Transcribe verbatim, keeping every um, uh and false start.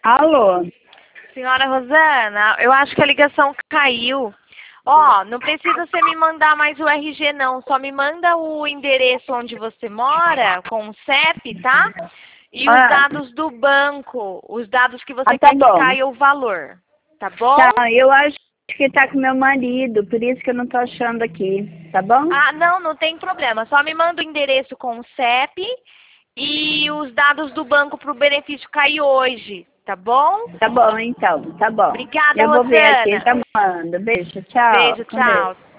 Alô? Senhora Rosana, eu acho que a ligação caiu. Ó, não precisa você me mandar mais o R G não, só me manda o endereço onde você mora, com o C E P, tá? E os Ah. dados do banco, os dados que você Ah, tá quer que bom. caia o valor, tá bom? Tá, eu acho que tá com meu marido, por isso que eu não tô achando aqui, tá bom? Ah, não, não tem problema, só me manda o endereço com o C E P e os dados do banco para o benefício cair hoje, tá bom? Tá bom, então, tá bom. Obrigada, Eu vou ver aqui, Rosana. tá mandando. Beijo, tchau. Beijo, Com Deus. tchau.